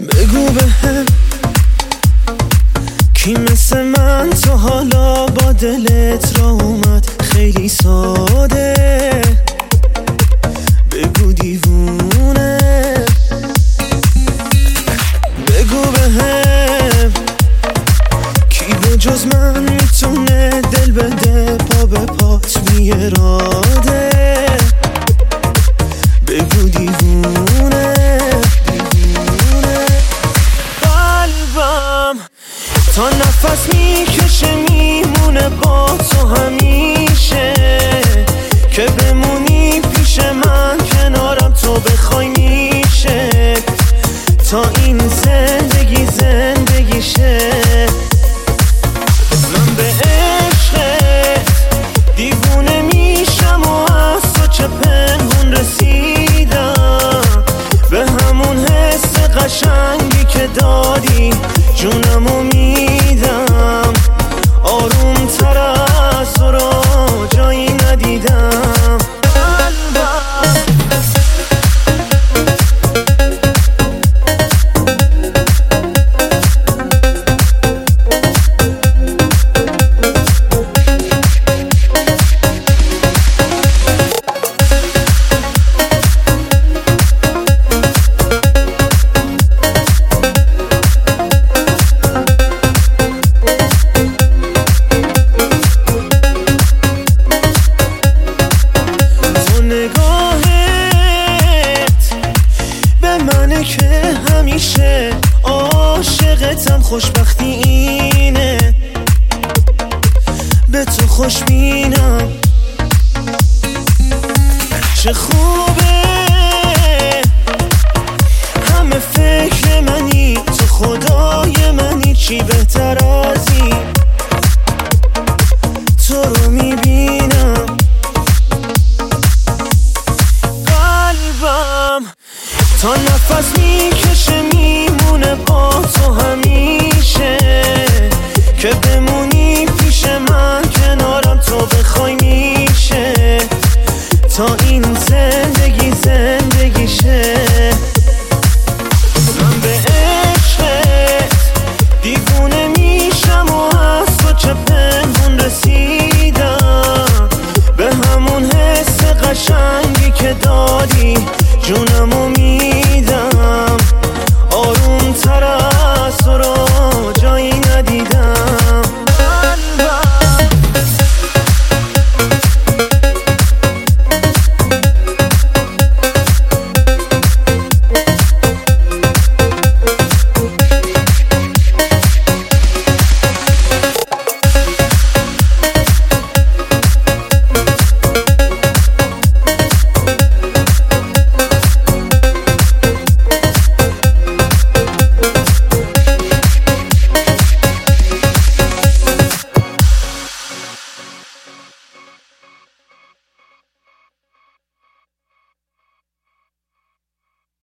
بگو بهم کی مثل من تو حالا با دلت را اومد خیلی ساده. بگو دیوونه، بگو بهم کی به جز من میتونه دل بده پا به پات بی اراده. بگو دیوونه، قلبم تا نفس میکشه میمونه با تو همیشه، که بمونی پیش من کنارم تو بخوای میشه، تا این زندگی شه. من به عشقت دیوونه میشم و از تو چه پنهون رسیدم، به همون حس قشنگی که دادی جونمو میدم. آروم تر از تو رو جایی ندیدم. که همیشه عاشقتم، خوشبختی اینه به تو خوشبینم. چه خوبه